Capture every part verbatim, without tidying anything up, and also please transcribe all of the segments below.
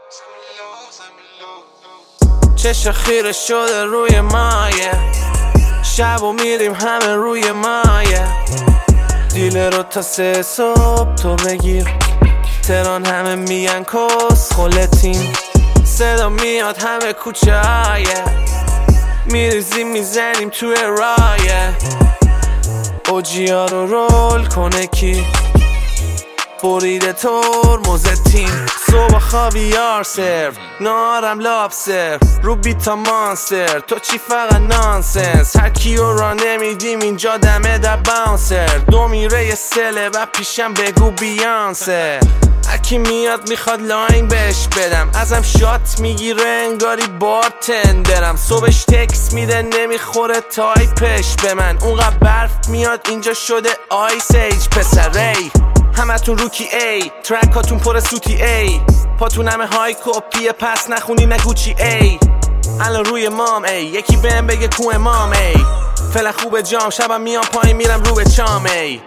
چشم خیره شده روی مایه، شب و میریم همه روی مایه. دیل رو تا سه صبح تو بگیر، تهران همه میگن کس خلتیم. صدا میاد همه کوچه هایه، میریزیم میزنیم توی رایه. اوجی ها رو رول کنه کی، بریده ترمز تیم. صبح خاویار سرو، نارم لاب سرو، رو بیتا مانستر. تو چی فقط نانسنس، هر کیو را نمیدیم اینجا دمه در باونسر. دو میره یه سله و پیشم بگو بیانسه. هرکی میاد میخواد لاین بهش بدم، ازم شات میگیره انگاری بارتندرم. صبحش تکس میده نمیخوره تایپش به من، اونقدر برف میاد اینجا شده آیس ایج. پسر ای همتون روکی ای، ترکاتون پر سوتی ای، پاتون همه های کپیه پس نخونی نگوچی ای. الان روی مام ای، یکی بهم بگه کو امام ای. فعلا خوبه جام، شبم میام پایین میرم رو به چام ای.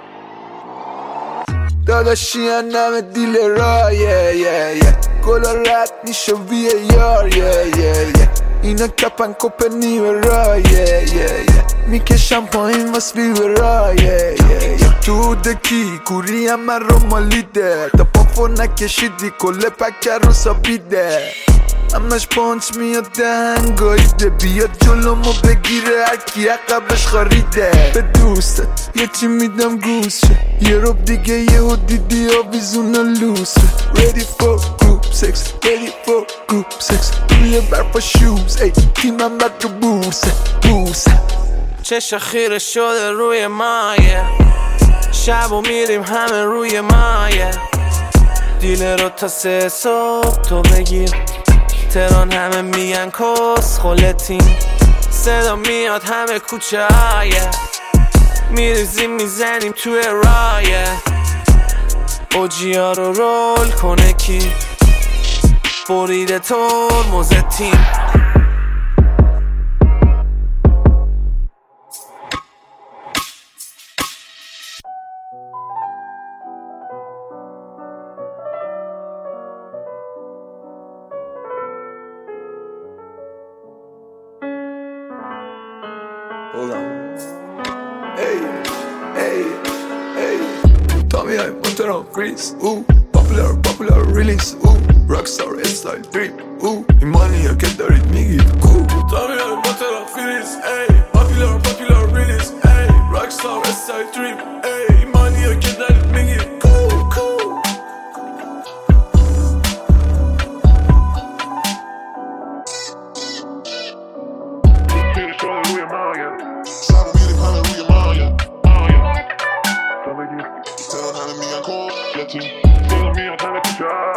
داداشی نم دیل رایه یه یه گلا رد میشه ویه یار یه یه یه. اینا کپن کپ نیمه رایه یه یه میکشم پایین واس بیوه رایه یه یه. تو دکی کوری هم من رو مالیده، تا پاپو نکشیدی کل پکر رو سابیده. همش پانچ میاد دهنگاییده، بیاد جلومو بگیره هرکی عقبش خاریده. به دوستت یه چی میدم گوشه، یه روب دیگه یه ها دیدی آویزونا لوسه. Ready for group sex, ready for group sex. روی برپا شوز ای تیمم بد رو بوسه بوسه. چشم خیره شده روی مایه، شب و میریم همه روی مایه. دیل رو تا سه صبح تو بگیر، تهران همه میگن کس خلتیم. صدا میاد همه کوچه هایه، میریزیم میزنیم توی رایه. اوجی ها رو رول کنه کی، بریده ترمز تیم. Hold on. Hey, hey, hey. Tommy, I want to freeze. Ooh, popular, popular release. Ooh, rockstar style drip. Ooh, money I get that it make it cool. Tommy, I want to freeze. Hey, popular, popular release. Hey, rockstar style drip. Hey, money I get that it make it cool, cool. Tell me I'm kinda cool, yeah, too. Tell me I'm kinda cool.